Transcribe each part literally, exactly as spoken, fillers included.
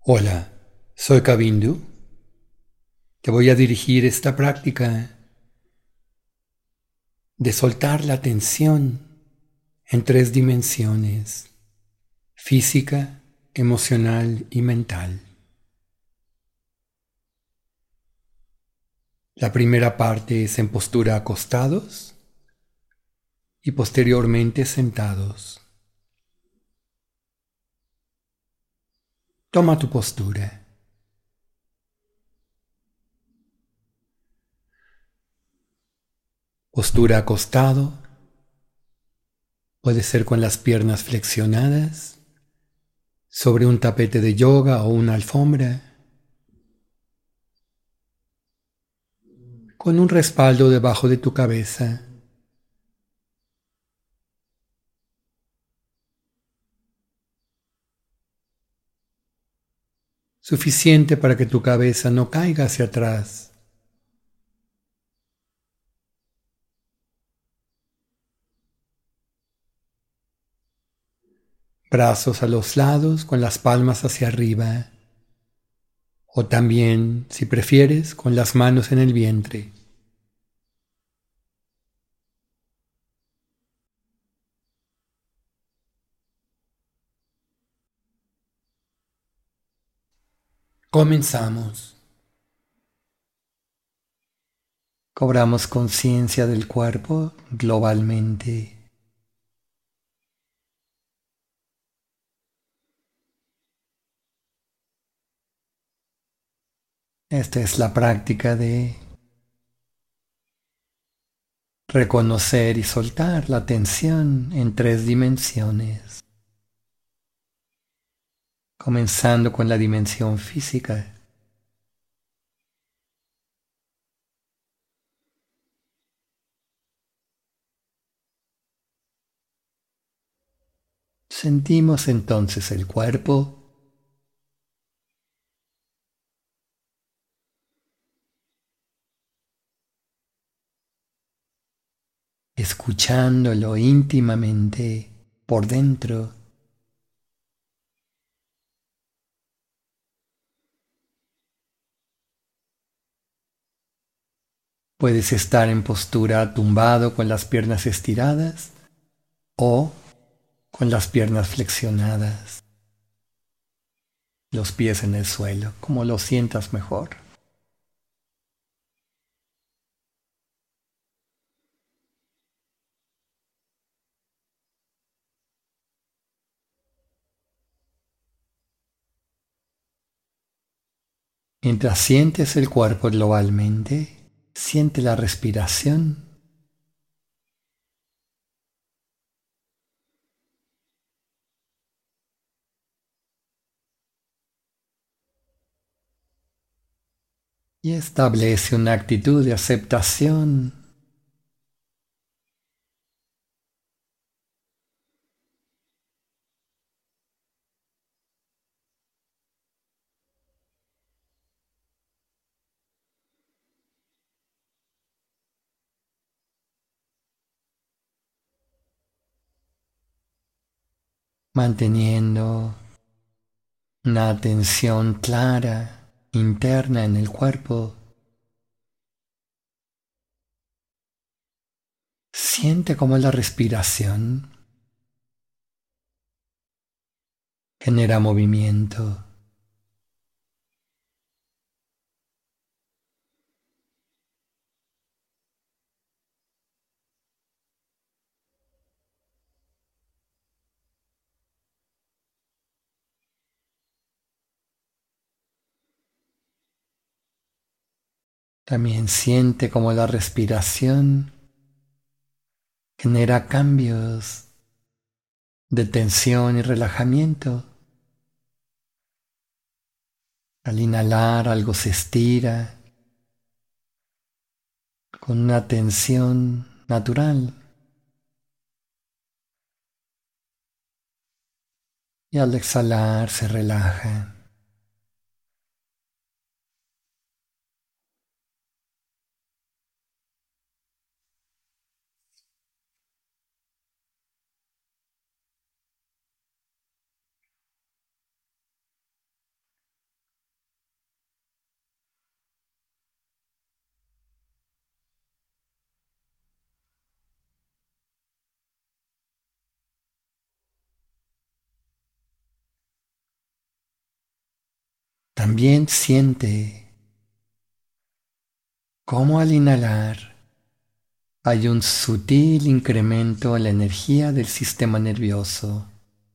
Hola, soy Kavindu. Te voy a dirigir esta práctica de soltar la tensión en tres dimensiones: física, emocional y mental. La primera parte es en postura acostados y posteriormente sentados. Toma tu postura. Postura acostado puede ser con las piernas flexionadas sobre un tapete de yoga o una alfombra, con un respaldo debajo de tu cabeza. Suficiente para que tu cabeza no caiga hacia atrás. Brazos a los lados con las palmas hacia arriba, o también, si prefieres, con las manos en el vientre. Comenzamos. Cobramos conciencia del cuerpo globalmente. Esta es la práctica de reconocer y soltar la tensión en tres dimensiones, comenzando con la dimensión física. Sentimos entonces el cuerpo, escuchándolo íntimamente por dentro. Puedes estar en postura tumbado con las piernas estiradas o con las piernas flexionadas, los pies en el suelo, como lo sientas mejor. Mientras sientes el cuerpo globalmente, siente la respiración. Y establece una actitud de aceptación. Manteniendo una atención clara, interna en el cuerpo. Siente cómo la respiración genera movimiento. También siente cómo la respiración genera cambios de tensión y relajamiento. Al inhalar algo se estira con una tensión natural y al exhalar se relaja. también siente cómo al inhalar hay un sutil incremento en la energía del sistema nervioso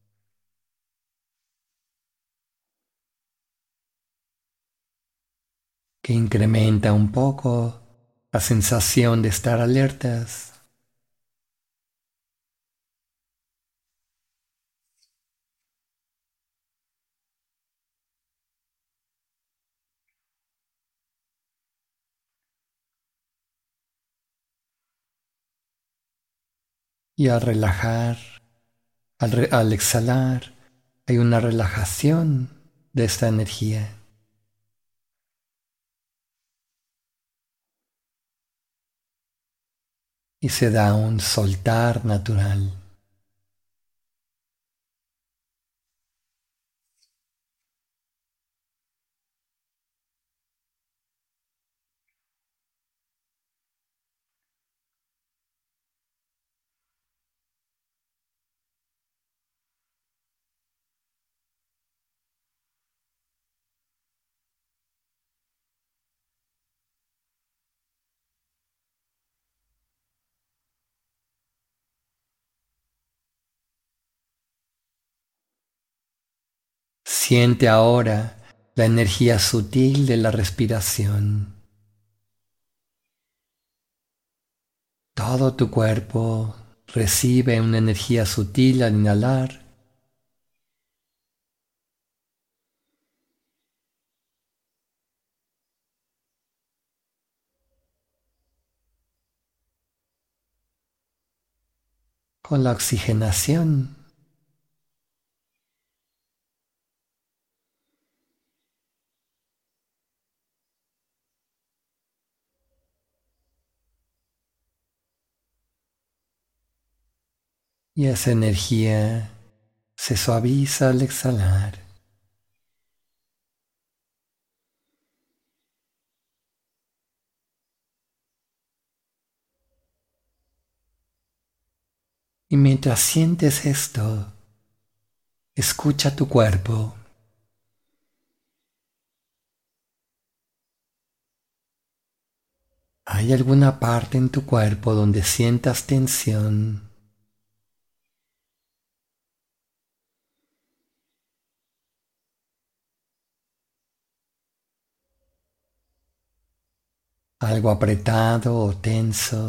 que incrementa un poco la sensación de estar alertas. Y al relajar, al, re- al exhalar, hay una relajación de esta energía y se da un soltar natural. Siente ahora la energía sutil de la respiración. Todo tu cuerpo recibe una energía sutil al inhalar con la oxigenación. Y esa energía se suaviza al exhalar. Y mientras sientes esto, escucha tu cuerpo. ¿Hay alguna parte en tu cuerpo donde sientas tensión? ¿Algo apretado o tenso?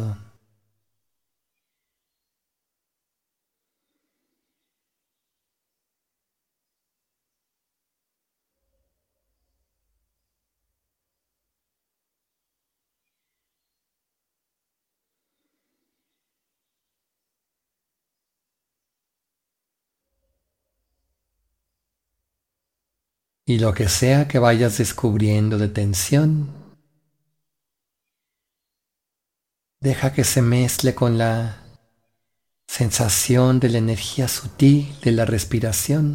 Y lo que sea que vayas descubriendo de tensión, deja que se mezcle con la sensación de la energía sutil de la respiración.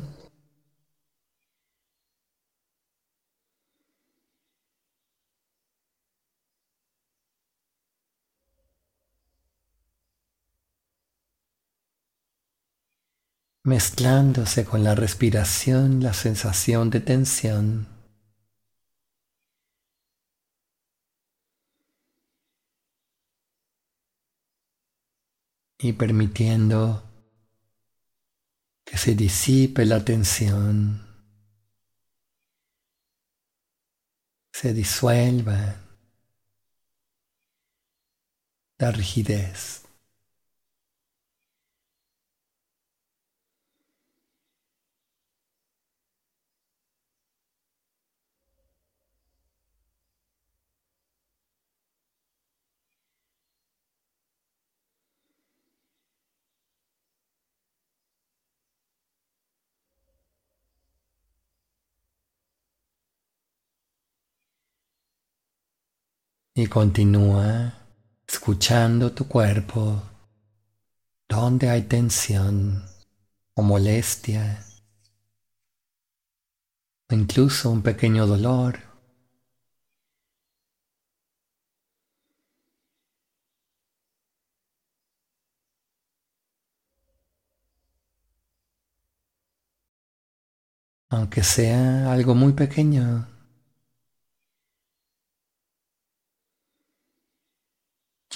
Mezclándose con la respiración, la sensación de tensión y permitiendo que se disipe la tensión, se disuelva la rigidez. Y continúa escuchando tu cuerpo, donde hay tensión o molestia o incluso un pequeño dolor. Aunque sea algo muy pequeño,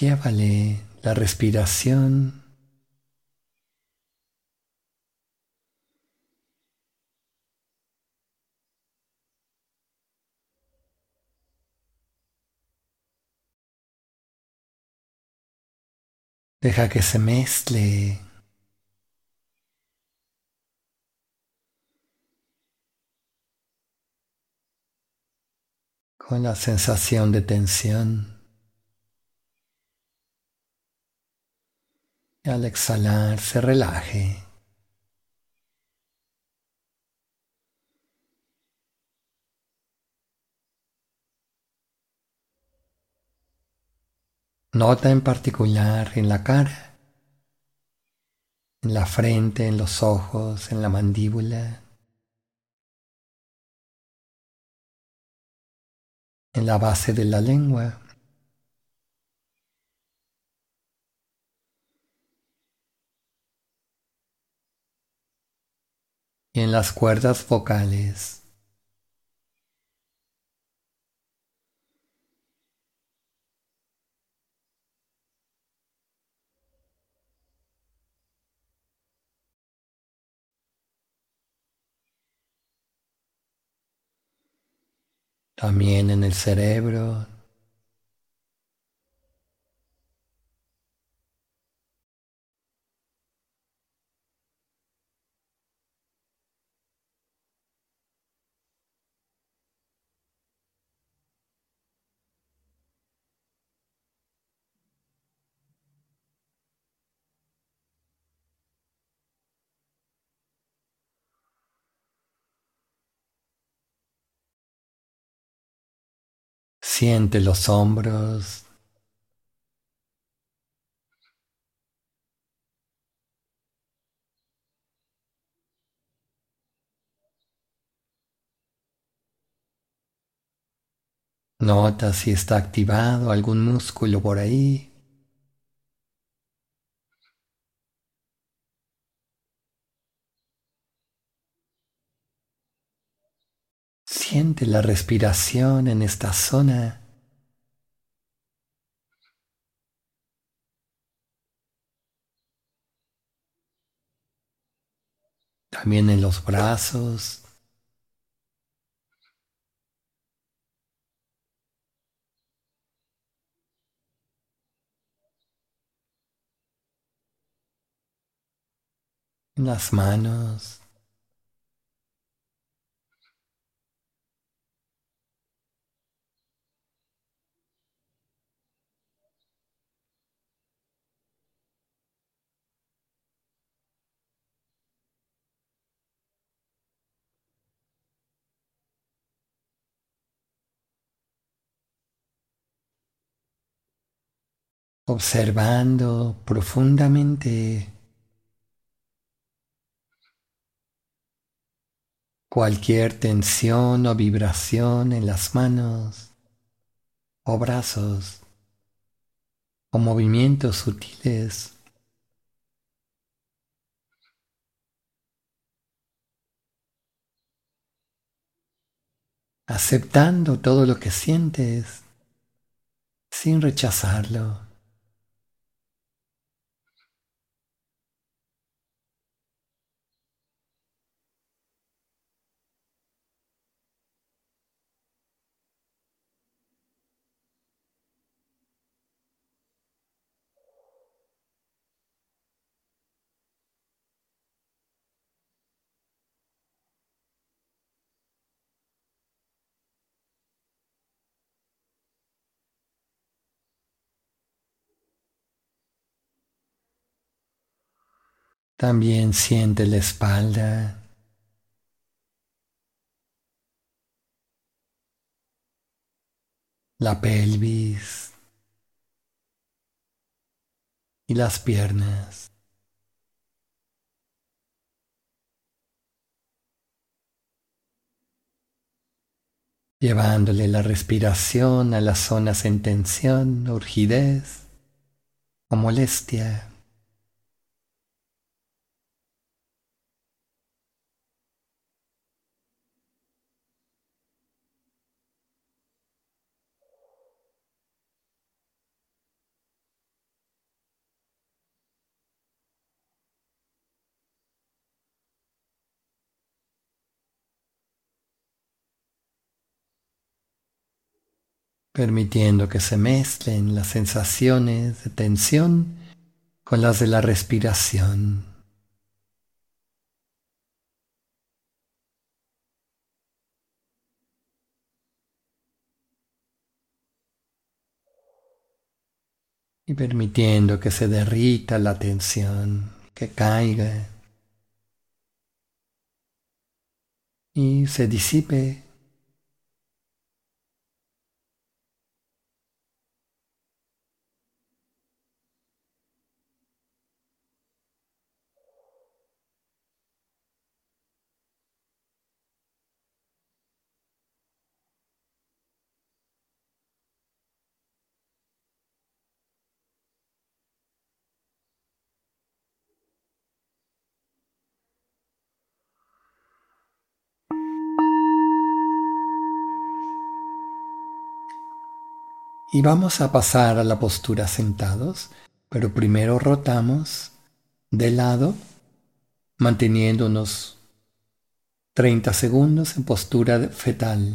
Llévale la respiración deja que se mezcle con la sensación de tensión. Y al exhalar se relaje. Nota en particular en la cara, en la frente, en los ojos, en la mandíbula, en la base de la lengua y en las cuerdas vocales. También en el cerebro. Siente los hombros, nota si está activado algún músculo por ahí. Siente la respiración en esta zona. También en los brazos, en las manos. Observando profundamente cualquier tensión o vibración en las manos o brazos o movimientos sutiles, aceptando todo lo que sientes sin rechazarlo. También siente la espalda, la pelvis y las piernas, llevándole la respiración a las zonas en tensión o rigidez o molestia. permitiendo que se mezclen las sensaciones de tensión con las de la respiración. Y permitiendo que se derrita la tensión, que caiga y se disipe. Y vamos a pasar a la postura sentados, pero primero rotamos de lado, manteniendo unos treinta segundos en postura fetal.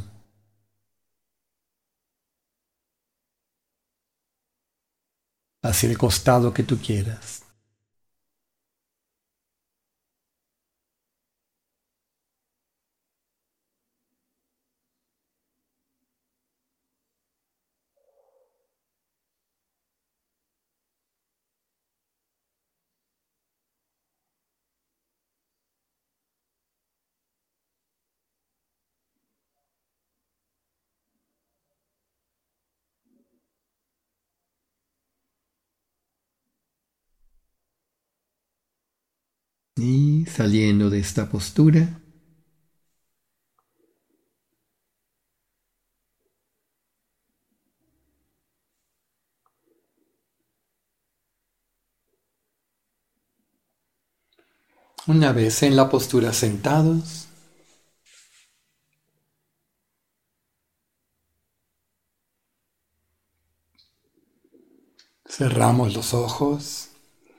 Hacia el costado que tú quieras. Y saliendo de esta postura, una vez en la postura sentados, cerramos los ojos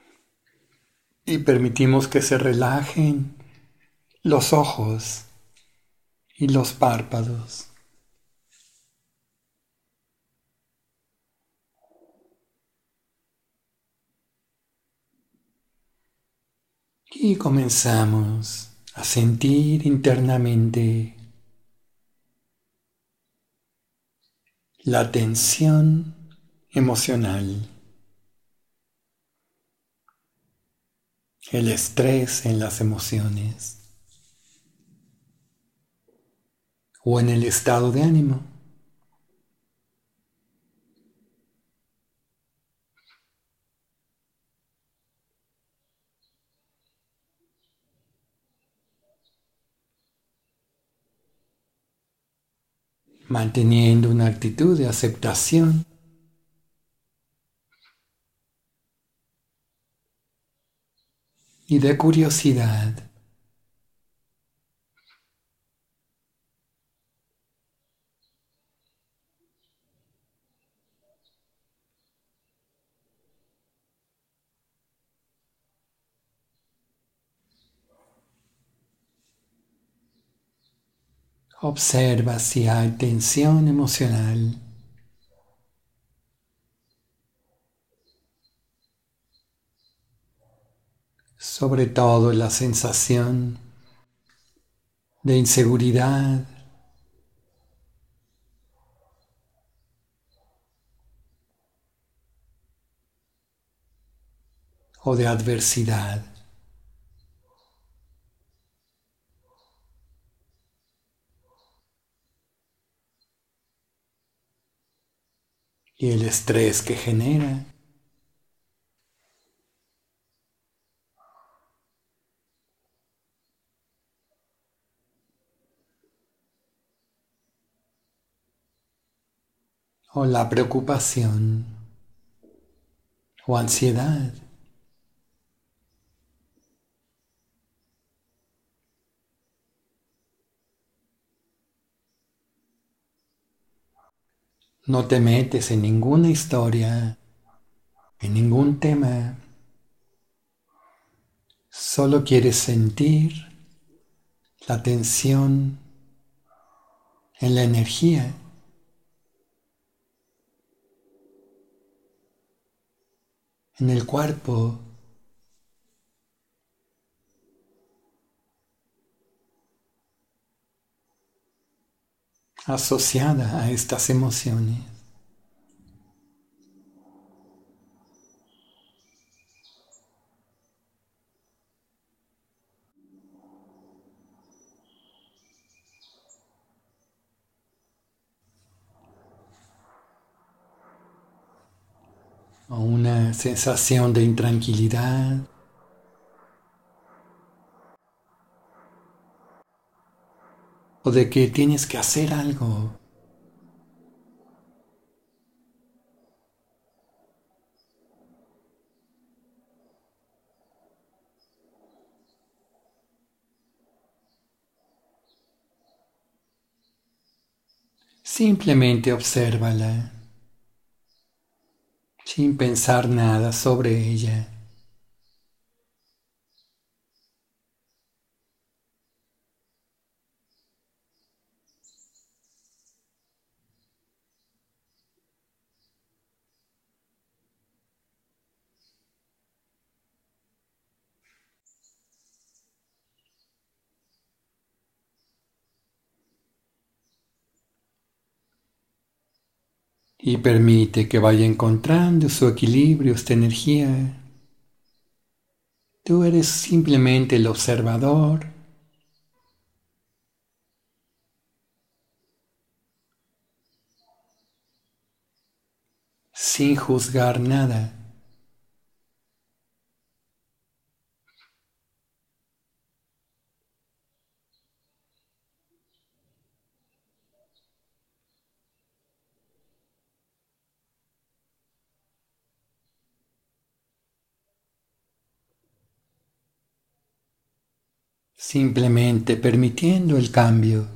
y permitimos que se relajen los ojos y los párpados. Y comenzamos a sentir internamente la tensión emocional, el estrés en las emociones o en el estado de ánimo. Manteniendo una actitud de aceptación y de curiosidad. Observa si hay tensión emocional. Sobre todo la sensación de inseguridad, o de adversidad. Y el estrés que genera. O la preocupación o ansiedad. No te metes en ninguna historia, en ningún tema. Solo quieres sentir la tensión en la energía. en el cuerpo, asociada a estas emociones. O una sensación de intranquilidad, o de que tienes que hacer algo. Simplemente obsérvala, sin pensar nada sobre ella. Y permite que vaya encontrando su equilibrio, esta energía. Tú eres simplemente el observador, sin juzgar nada. Simplemente permitiendo el cambio.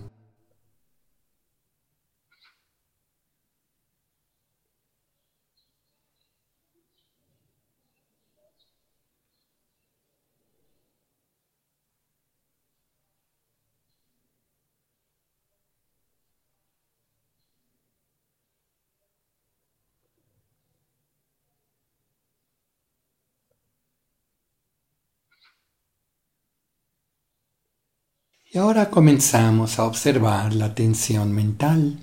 Y ahora comenzamos a observar la tensión mental.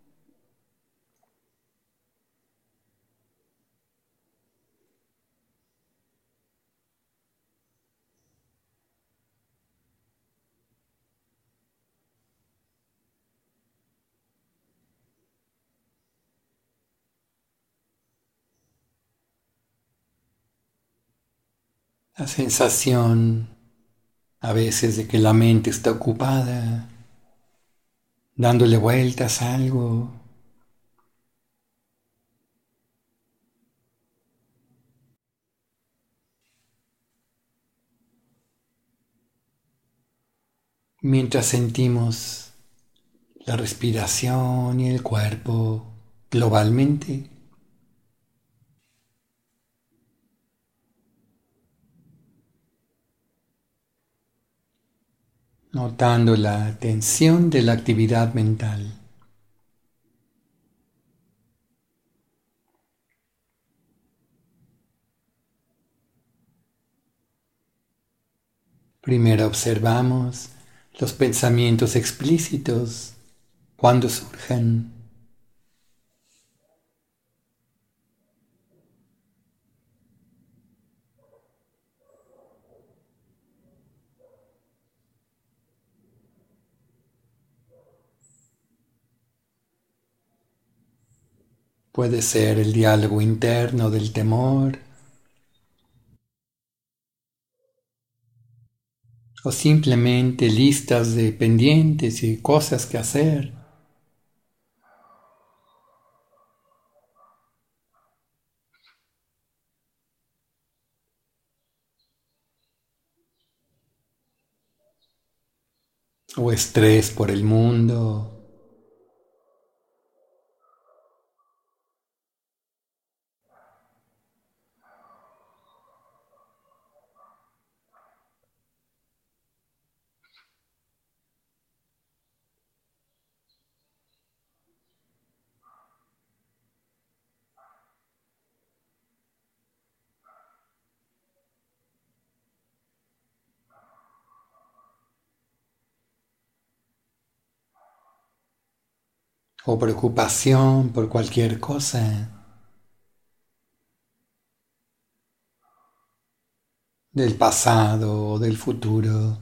La sensación a veces de que la mente está ocupada, dándole vueltas a algo. Mientras sentimos la respiración y el cuerpo globalmente, notando la tensión de la actividad mental. Primero observamos los pensamientos explícitos cuando surjan. Puede ser el diálogo interno del temor o simplemente listas de pendientes y cosas que hacer. O estrés por el mundo. o preocupación por cualquier cosa, del pasado o del futuro.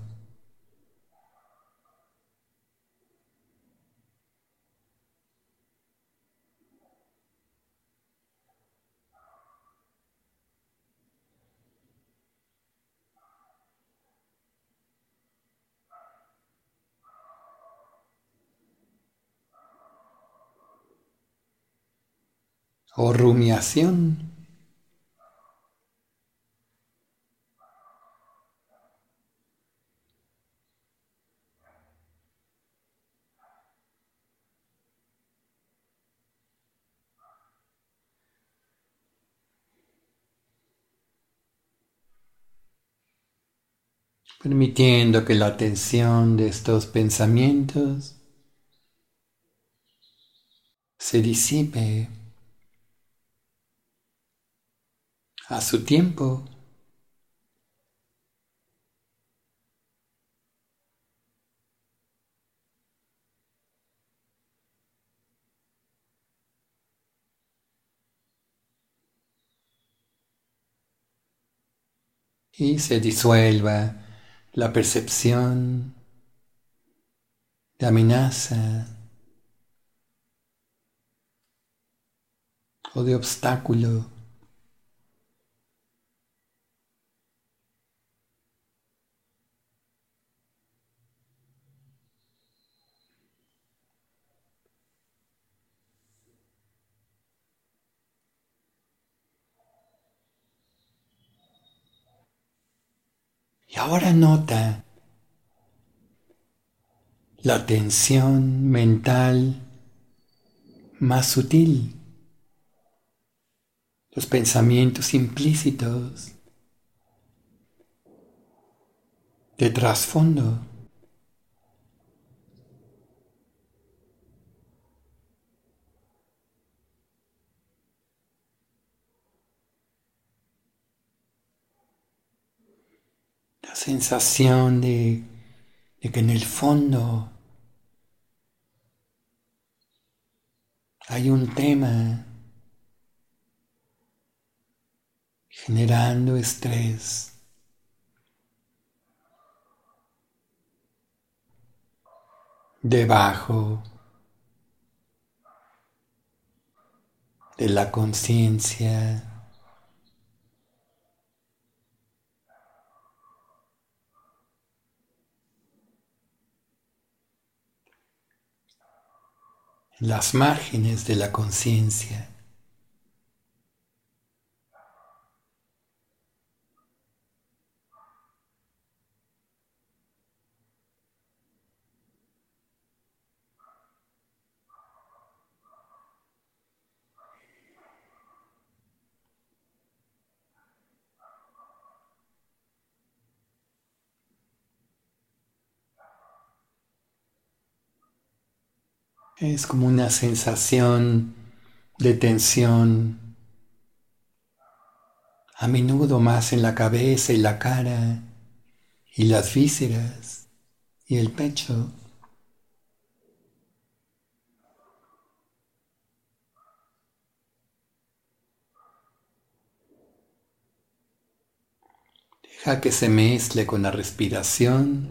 O rumiación. Permitiendo que la atención de estos pensamientos se disipe a su tiempo. Y se disuelva la percepción de amenaza o de obstáculo. Y ahora nota la tensión mental más sutil, los pensamientos implícitos de trasfondo. La sensación de, de que en el fondo hay un tema generando estrés. Debajo de la conciencia, en las márgenes de la conciencia. Es como una sensación de tensión, a menudo más en la cabeza y la cara y las vísceras y el pecho. Deja que se mezcle con la respiración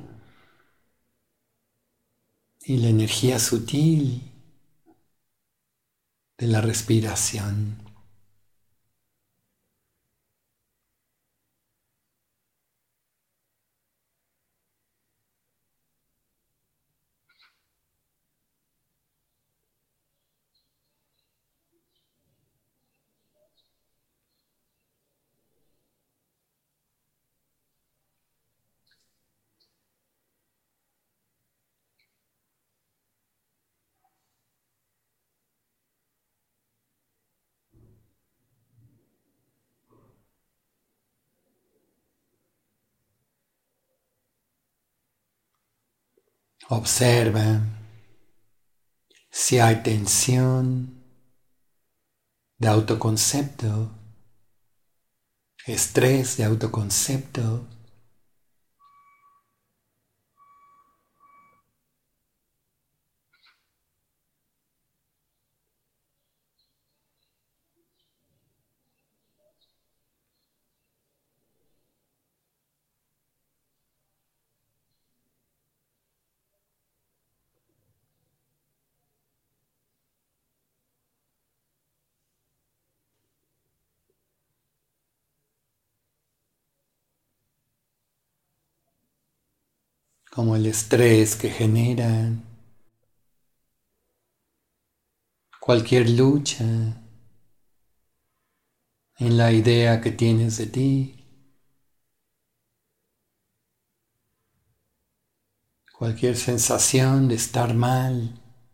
y la energía sutil de la respiración. Observa si hay tensión de autoconcepto, estrés de autoconcepto. como el estrés que genera cualquier lucha en la idea que tienes de ti, cualquier sensación de estar mal,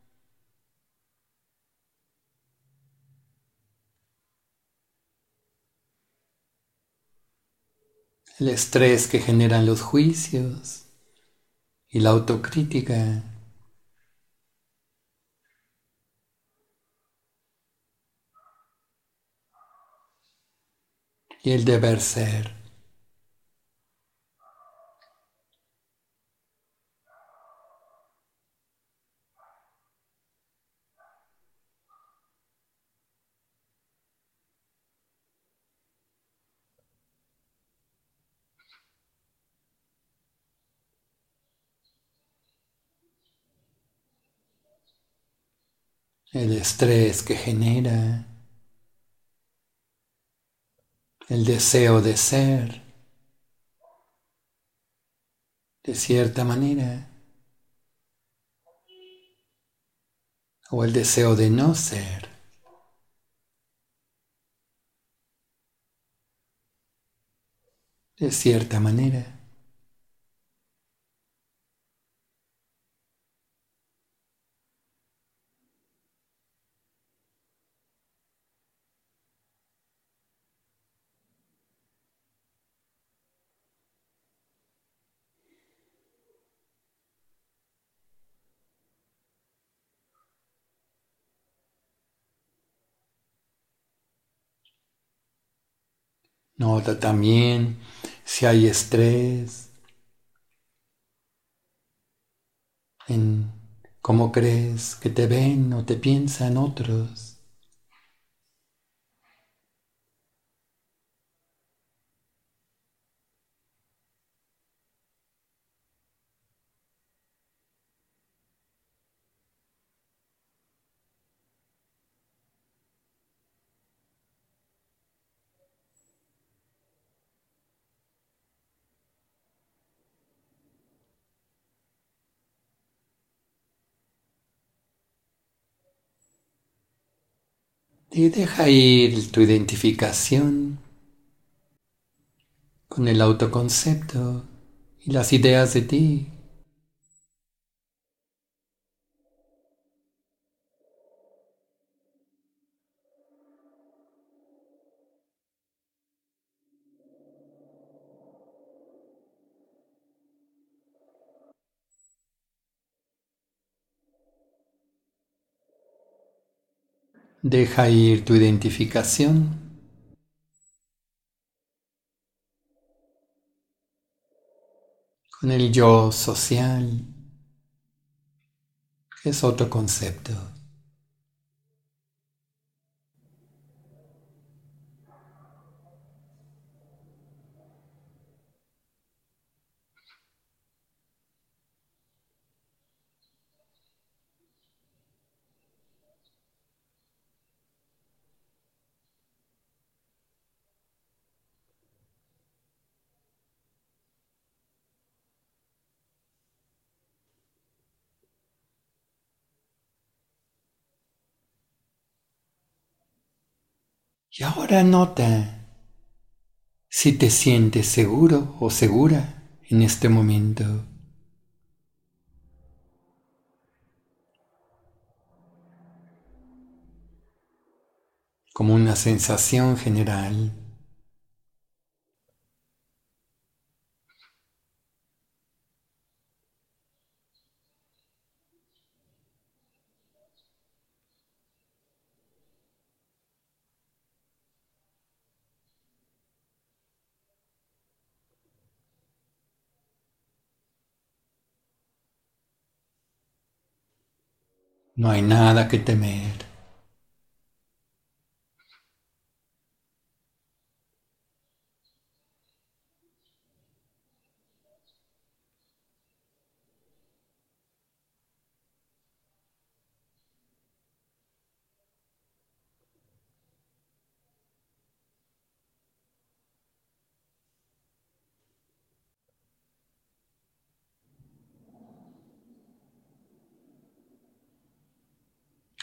el estrés que generan los juicios y la autocrítica y el deber ser. El estrés que genera el deseo de ser de cierta manera o el deseo de no ser de cierta manera. Nota también si hay estrés en cómo crees que te ven o te piensan otros. Y deja ir tu identificación con el autoconcepto y las ideas de ti. Deja ir tu identificación con el yo social, que es otro concepto. Y ahora nota si te sientes seguro o segura en este momento. Como una sensación general. No hay nada que temer.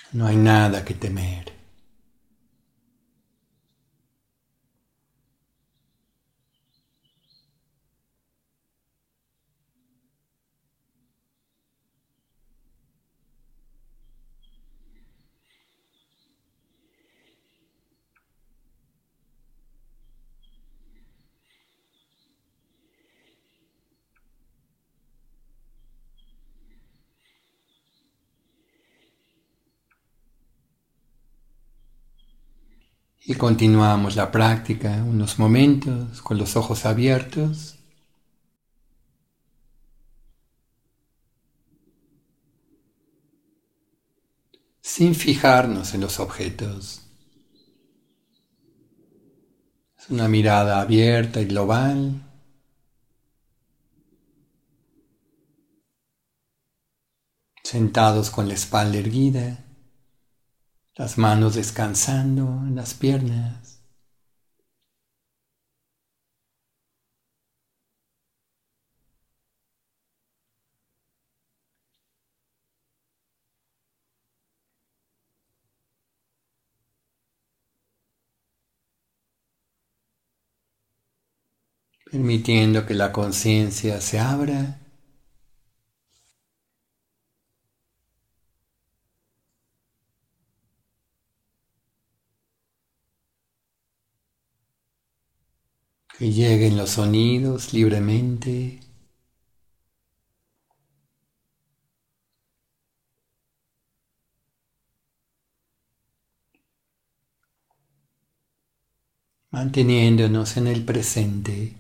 No hay nada que temer. Y continuamos la práctica unos momentos con los ojos abiertos, sin fijarnos en los objetos. Es una mirada abierta y global, sentados con la espalda erguida, las manos descansando en las piernas. Permitiendo que la conciencia se abra que lleguen los sonidos libremente, manteniéndonos en el presente.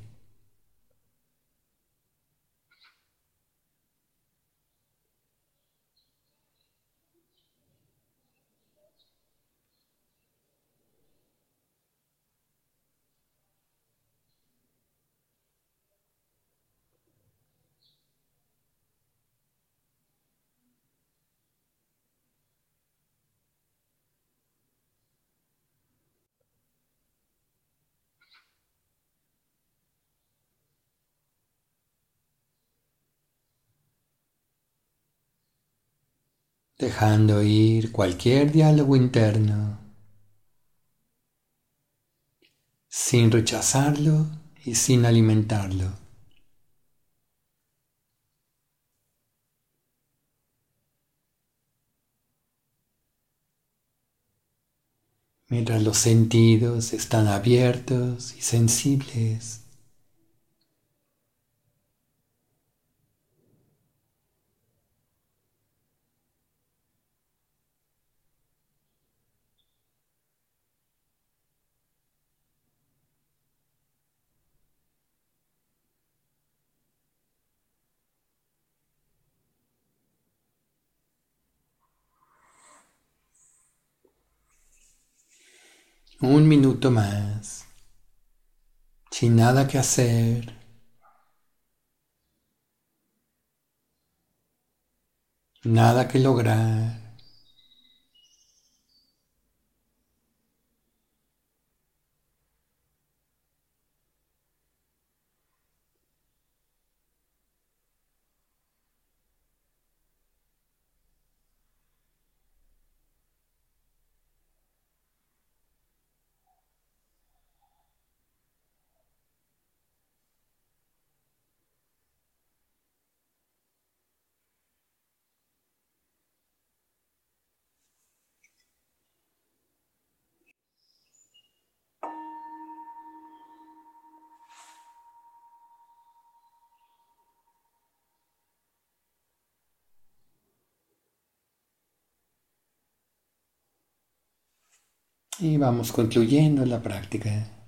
Dejando ir cualquier diálogo interno, sin rechazarlo y sin alimentarlo. Mientras los sentidos están abiertos y sensibles, un minuto más, sin nada que hacer, nada que lograr. Y vamos concluyendo la práctica.